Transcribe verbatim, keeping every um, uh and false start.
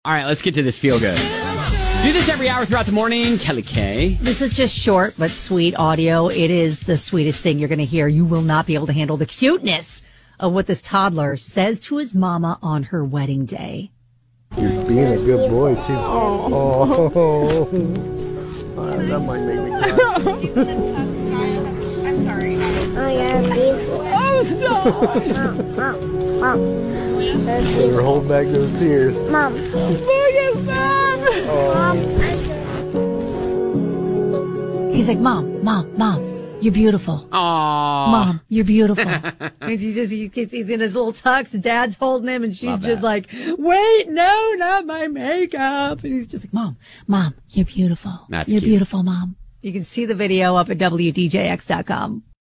All right, let's get to this feel good. Do this every hour throughout the morning. Kelly K. This is just short but sweet audio. It is the sweetest thing you're going to hear. You will not be able to handle the cuteness of what this toddler says to his mama on her wedding day. You're being a good boy, too. Oh. Oh. Oh, that might make me cry. I'm sorry. Oh, you're beautiful. Oh, stop. Mom, mom, mom. Better hold back those tears. Mom. Look at that. Oh. He's like, Mom, Mom, Mom, you're beautiful. Aww. Mom, you're beautiful. And she just, he, he's in his little tux. Dad's holding him, and she's Love just that. like, wait, no, not my makeup. And he's just like, Mom, Mom, you're beautiful. That's you're cute. beautiful, Mom. You can see the video up at W D J X dot com.